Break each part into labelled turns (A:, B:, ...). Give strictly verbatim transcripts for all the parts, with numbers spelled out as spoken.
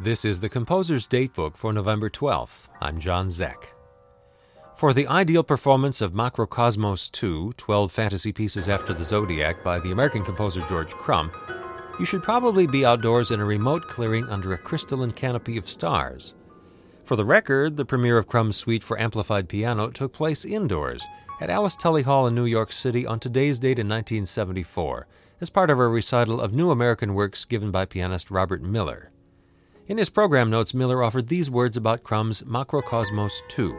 A: This is the Composer's Datebook for November twelfth. I'm John Zeck. For the ideal performance of Makrokosmos two, twelve fantasy pieces after the Zodiac by the American composer George Crumb, you should probably be outdoors in a remote clearing under a crystalline canopy of stars. For the record, the premiere of Crumb's suite for amplified piano took place indoors at Alice Tully Hall in New York City on today's date in nineteen seventy-four, as part of a recital of new American works given by pianist Robert Miller. In his program notes, Miller offered these words about Crumb's Makrokosmos two.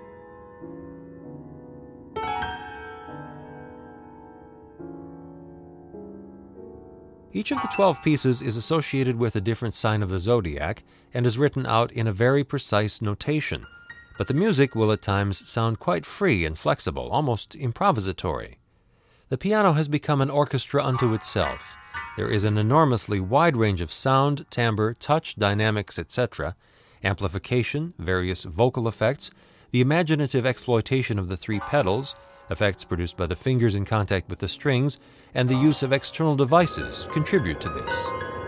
A: Each of the twelve pieces is associated with a different sign of the zodiac and is written out in a very precise notation, but the music will at times sound quite free and flexible, almost improvisatory. The piano has become an orchestra unto itself. There is an enormously wide range of sound, timbre, touch, dynamics, et cetera, amplification, various vocal effects, the imaginative exploitation of the three pedals, effects produced by the fingers in contact with the strings, and the use of external devices contribute to this.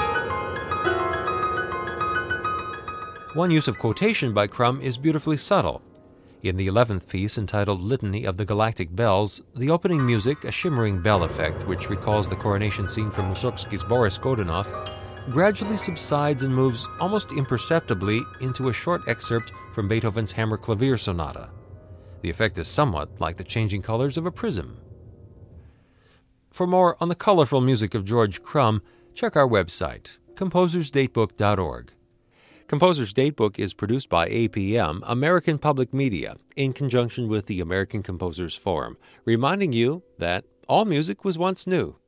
A: One use of quotation by Crumb is beautifully subtle. In the eleventh piece, entitled Litany of the Galactic Bells, the opening music, a shimmering bell effect which recalls the coronation scene from Mussorgsky's Boris Godunov, gradually subsides and moves almost imperceptibly into a short excerpt from Beethoven's Hammer Clavier Sonata. The effect is somewhat like the changing colors of a prism. For more on the colorful music of George Crumb, check our website, composers datebook dot org. Composer's Datebook is produced by A P M, American Public Media, in conjunction with the American Composers Forum, reminding you that all music was once new.